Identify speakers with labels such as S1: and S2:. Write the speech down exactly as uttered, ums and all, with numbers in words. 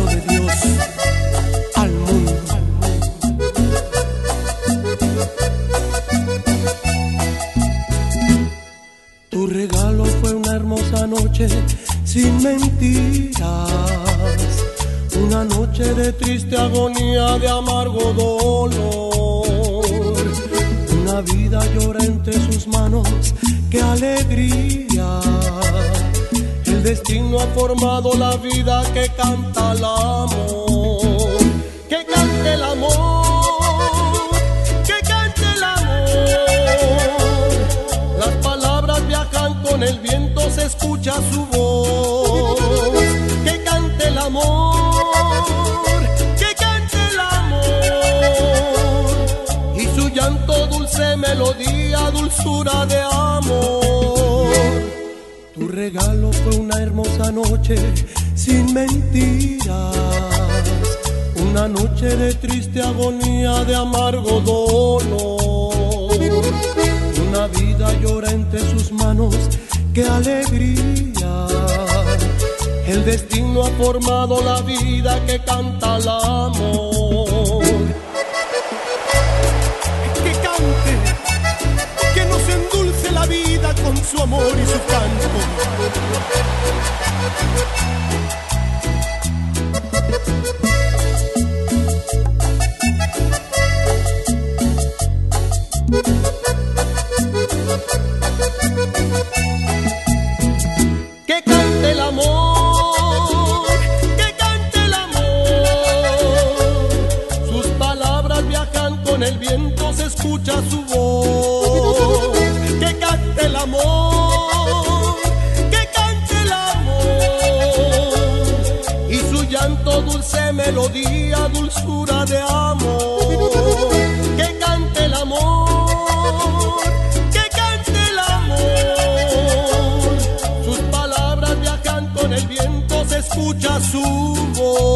S1: regalo de Dios al mundo. Tu regalo fue una hermosa noche sin mentiras, una noche de triste agonía, de amargo dolor. Una vida llora entre sus manos, qué alegría. El destino ha formado la vida que canta el amor. Que cante el amor, que cante el amor. Las palabras viajan con el viento, se escucha su voz. Que cante el amor, que cante el amor. Y su llanto dulce melodía, dulzura de amor. Tu regalo fue una hermosa noche sin mentiras, una noche de triste agonía, de amargo dolor. Una vida llora entre sus manos, qué alegría. El destino ha formado la vida que canta el amor. Que cante, que nos endulce la vida con su amor y su canto. Que cante el amor, que cante el amor. Sus palabras viajan con el viento, se escucha su voz. Que cante el amor, que cante el amor. Y su llanto dulce melodía, dulzura de amor. Que cante el amor, que cante el amor. Sus palabras viajan con el viento, se escucha su voz.